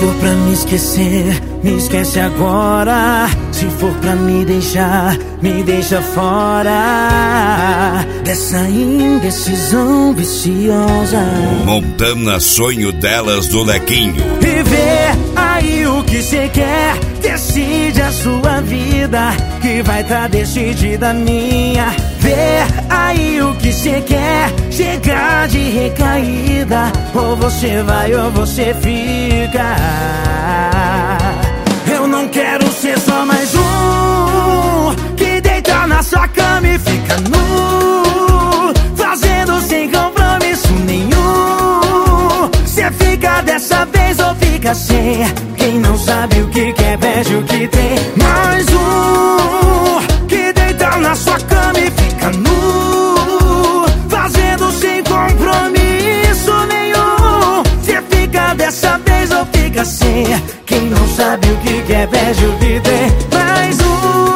for pra me esquecer, me esquece agora. Se for pra me deixa fora dessa indecisão viciosa. Montana, sonho delas do Lequinho. E vê aí o que cê quer, decide a sua vida, que vai tá decidida a minha. Vê aí o que cê quer, chegar de recaída, ou você vai ou você fica. Eu não quero ser só mais um que deita na sua cama e fica nu, fazendo sem compromisso nenhum. Cê fica dessa vez ou fica sem, quem não sabe o que quer perde o que tem. Mais um que deita na sua cama e fica nu, fazendo sem compromisso nenhum. Cê fica dessa vez ou fica sem, quem não sabe o que quer perde o que tem. Mais um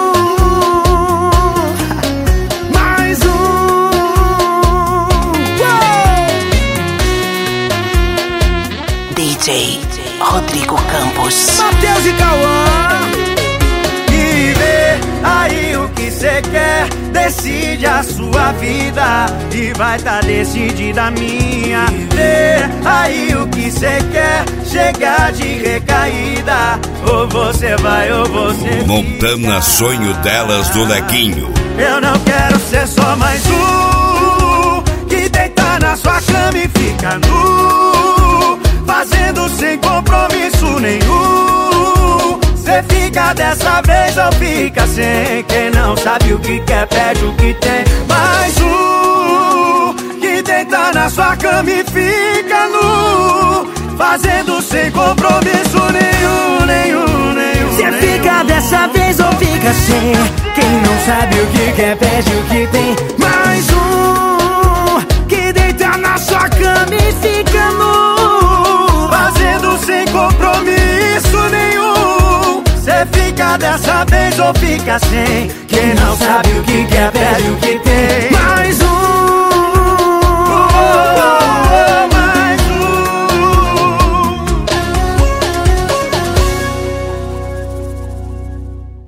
DJ Rodrigo Campos. Matheus e Cauã. E vê aí o que cê quer, decide a sua vida, e vai tá decidida a minha. Vê aí o que cê quer, chegar de recaída, ou você vai ou você fica. Montana, sonho delas do Lequinho. Eu não quero ser só mais um que deita na sua cama e fica nu, fazendo sem compromisso nenhum. Cê fica dessa vez ou fica sem, quem não sabe o que quer perde o que tem. Mais um que deita na sua cama e fica nu, fazendo sem compromisso nenhum. Cê fica dessa vez ou fica sem, quem não sabe o que quer perde o que tem. Mais um que deita na sua cama e fica nu, fazendo sem compromisso nenhum. Cê fica dessa vez ou fica sem, quem não sabe o que quer perde o que tem.